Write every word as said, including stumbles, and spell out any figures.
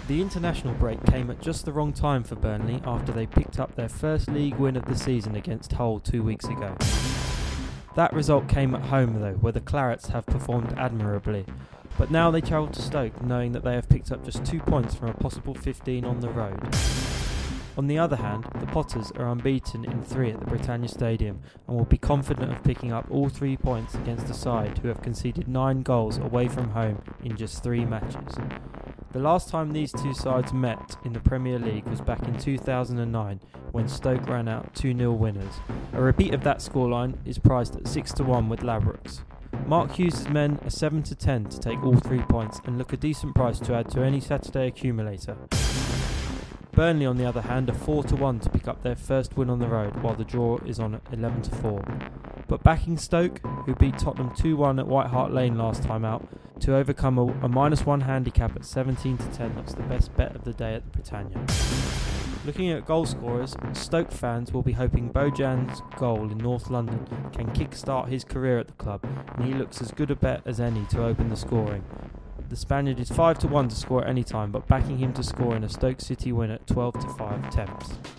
The international break came at just the wrong time for Burnley after they picked up their first league win of the season against Hull two weeks ago. That result came at home though, where the Clarets have performed admirably, but now they travel to Stoke knowing that they have picked up just two points from a possible fifteen on the road. On the other hand, the Potters are unbeaten in three at the Britannia Stadium and will be confident of picking up all three points against a side who have conceded nine goals away from home in just three matches. The last time these two sides met in the Premier League was back in two thousand nine when Stoke ran out two nil winners. A repeat of that scoreline is priced at six to one with Ladbrokes. Mark Hughes' men are seven to ten to take all three points and look a decent price to add to any Saturday accumulator. Burnley, on the other hand, are four to one to pick up their first win on the road, while the draw is on eleven to four. But backing Stoke, who beat Tottenham two one at White Hart Lane last time out, to overcome a, a minus one handicap at seventeen to ten looks the best bet of the day at the Britannia. Looking at goal scorers, Stoke fans will be hoping Bojan's goal in North London can kick-start his career at the club, and he looks as good a bet as any to open the scoring. The Spaniard is five to one to score at any time, but backing him to score in a Stoke City win at twelve to five tempts.